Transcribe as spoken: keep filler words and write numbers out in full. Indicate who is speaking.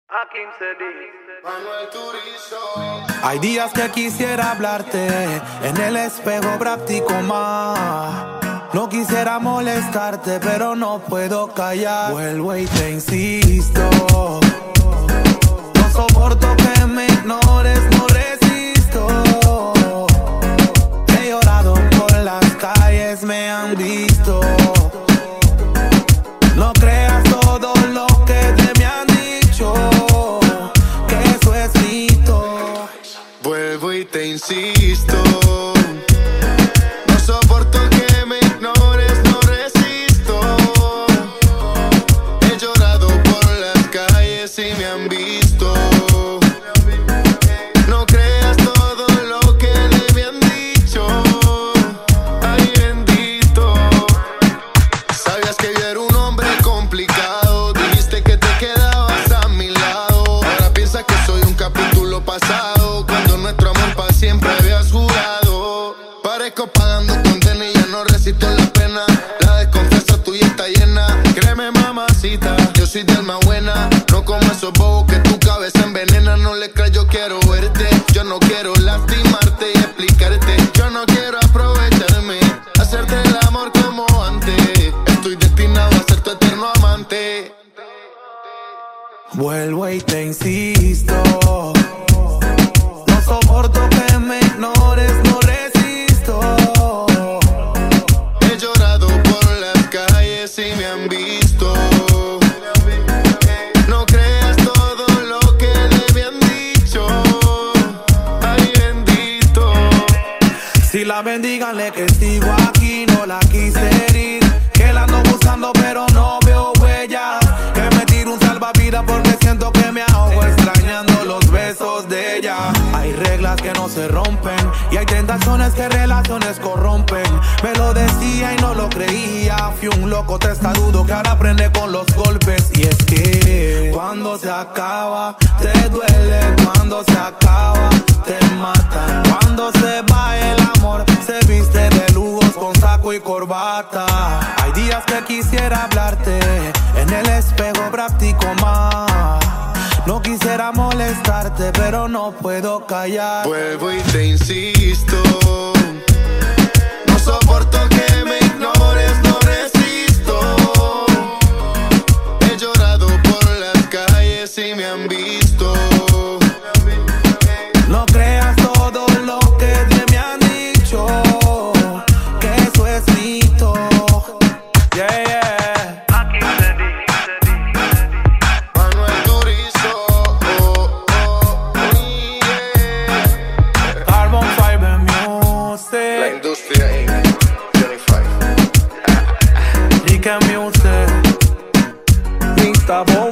Speaker 1: Hay días que quisiera hablarte, en el espejo practico más. No quisiera molestarte, pero no puedo callar. Vuelvo y te insisto. No soporto que me ignores, no resisto. He llorado por las calles, me han visto. No creas todo lo que te me han dicho, que eso es mito.
Speaker 2: Vuelvo y te insisto. No soporto que me ignores, no resisto. He llorado por las calles y me han visto. No creas todo lo que le me han dicho. Ay, bendito. Sabías que yo era un hombre complicado. Dijiste que te quedabas a mi lado. Ahora piensas que soy un capítulo pasado, cuando nuestro amor para siempre habías jurado. Parezco pagando condena y ya no resisto la pena. La desconfianza tuya está llena. Créeme, mamacita, yo soy de alma buena. No como esos bobos que tu cabeza envenena. No le creas, yo quiero verte. Yo no quiero lastimarte y explicarte. Yo no quiero aprovecharme, hacerte el amor como antes. Estoy destinado a ser tu eterno amante.
Speaker 1: Vuelvo y te insisto. No soporto que me ignores, no resisto.
Speaker 2: He llorado por las calles y me han visto. No creas todo lo que le me han dicho. Ay, bendito.
Speaker 1: Si la bendiganle que sigo aquí, no la quise herir. Que la ando buscando pero no veo huella. Que me tiro un salvavidas porque siento que me ahogo extrañando los besos de ella. Hay reglas que no se rompen y hay tentaciones que relaciones corrompen. Me lo decía y no lo creía. Fui un loco testarudo que ahora aprende con los golpes. Y es que cuando se acaba te duele, cuando se acaba te mata. Cuando se va el amor se viste de lujos con saco y corbata. Hay días que quisiera hablarte, en el espejo practico más. No quisiera molestarte, pero no puedo callar.
Speaker 2: Vuelvo y te insisto. No soporto que me ignores, no resisto. He llorado por las calles y me han visto.
Speaker 1: No creas todo lo que te me han dicho, que eso es mito. Yeah, yeah.
Speaker 2: Manuel Turizo, oh, oh, yeah.
Speaker 1: Carbon Fiber
Speaker 2: La
Speaker 1: Music,
Speaker 2: industria en Johnny Five.
Speaker 1: Rica Music, Mista Bow.